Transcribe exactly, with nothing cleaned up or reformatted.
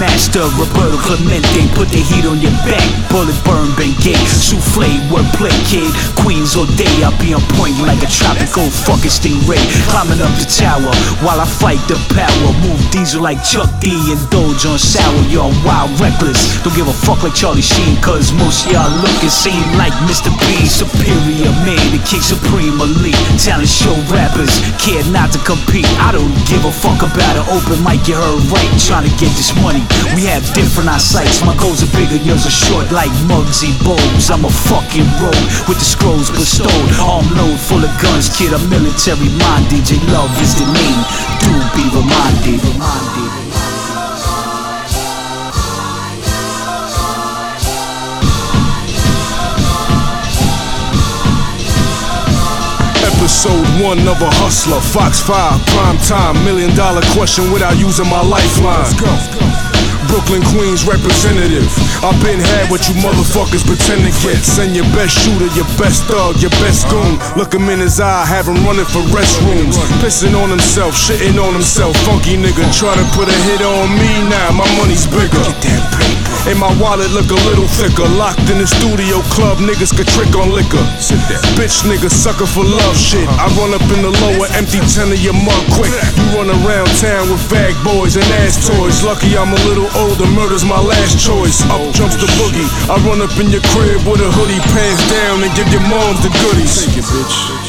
Master Roberto Clemente, put the heat on your back. Bullet burn, Bengay, souffle, wordplay, kid. Queens all day, I'll be on point like a tropical fucking stingray. Climbing up the tower while I fight the power. Move diesel like Chuck D and Doge on sour. Y'all wild, reckless, don't give a fuck like Charlie Sheen, cause most of y'all look and seem like Mister B. Superior man, the king supreme elite. Talent show rappers, care not to compete. I don't give a fuck about an open mic, you heard right. Trying to get this money, we have different eyesights. My goals are bigger, yours are short like Muggsy Bogues. I'm a fucking rogue with the scrolls bestowed. Arm load full of guns, kid, I'm military minded. J Love is the name, do be reminded. Episode one of a hustler, Fox five, prime time, million dollar question without using my lifeline. Let's go. Brooklyn, Queens representative. I've been had what you motherfuckers pretend to get. Send your best shooter, your best thug, your best goon. Look him in his eye, have him running for restrooms. Pissing on himself, shitting on himself. Funky nigga, try to put a hit on me now, my money's bigger. Get that paper. And my wallet look a little thicker. Locked in the studio club, niggas could trick on liquor. Sit there. Bitch nigga, sucker for love shit. I run up in the lower, empty ten of your mug quick. You run around town with fag boys and ass toys. Lucky I'm a little older, murder's my last choice. Up jumps the boogie. I run up in your crib with a hoodie, pants down, and give your moms the goodies. Take it, bitch.